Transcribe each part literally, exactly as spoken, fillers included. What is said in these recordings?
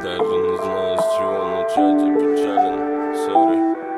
Даже не знаю, с чего начать, я печален, сори.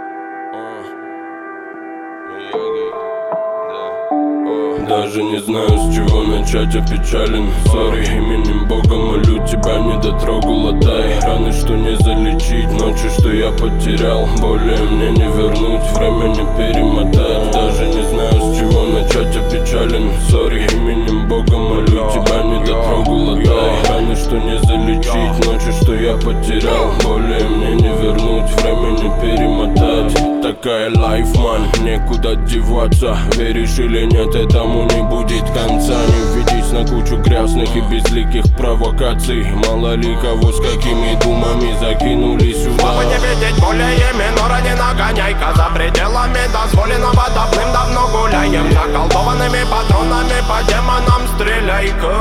Даже не знаю, с чего начать, я печален, сори. Именем Бога молю тебя, не дотрогу, латай раны, что не залечить, ночи, что я потерял. Более мне не вернуть, время не перемотать. Даже не знаю, с чего начать, я печален, сори. Именем Бога молю тебя, не дотрогу, латай раны, что не залечить, ночи, что я потерял. Более мне не вернуть, время не перемотать. Такая life, man, некуда деваться. Веришь или нет, этому не будет конца. Не ведись на кучу грязных и безликих провокаций. Мало ли кого с какими думами закинули сюда. Чтобы не видеть более минора, не нагоняй-ка. За пределами дозволенного давным-давно гуляем. Заколдованными патронами по демонам стреляй-ка.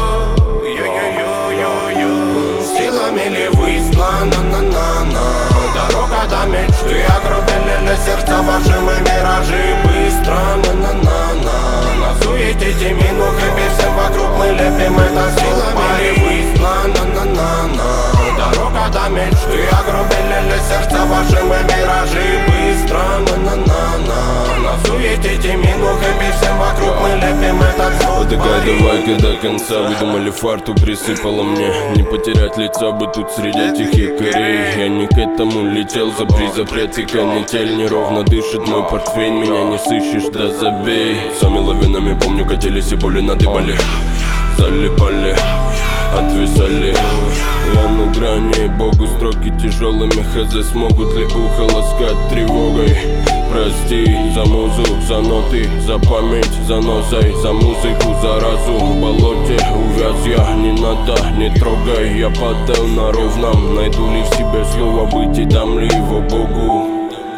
Силами ли выслана, на-на-на. Дорога до мечты, огрубели сердца ваши мы миражи. Быстро, на-на-на-на. На суете минух и всем вокруг мы лепим это силами ли выслана, на-на-на. Дорога до мечты, огрубели сердца ваши мы миражи. Быстро, на-на-на-на. На суете минух и всем вокруг мы лепим этот звук. Такая давай-ка до конца. Выдумали фарту, присыпала мне. Не потерять лица бы тут среди этих якорей. Я не к этому летел, за запрет и канитель. Неровно дышит мой портфель, меня не сыщешь, да забей. Сами лавинами, помню, катились и боли надыбали. Залипали, отвисали. Я на грани, Богу строки тяжелыми. Хз, смогут ли ухо ласкать тревогой? Прости за музу, за ноты, за память, за носой, за музыку, за разум. В болоте увяз я, не надо, не трогай. Я падал на ровном, найду ли в себе слово быть и дам ли его Богу?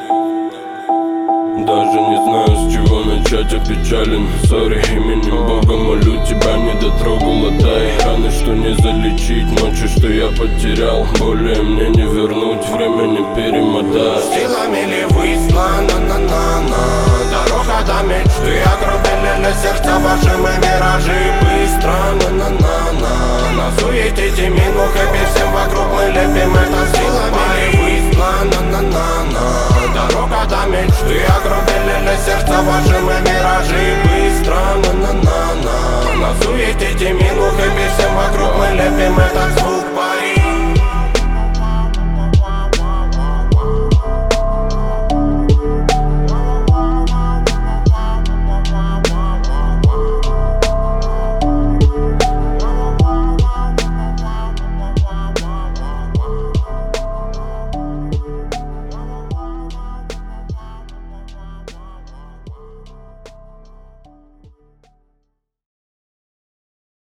Даже не знаю, с чего начать, я печален, сори. Именем Бога молю тебя, не дотрогу, латай раны, что не залечить, ночи, что я потерял. Более мне не вернуть, время не перемотать. Силами ли выслана, на-на-на. Дорога до мечты, огрубели сердца ваши мы миражи. Быстро, на-на-на-на. На суете минух и всем вокруг мы лепим это силами ли выслана, на-на-на. Дорога до мечты, огрубели сердца ваши мы миражи. Быстро, на-на-на-на. На суете минух и всем вокруг мы лепим этот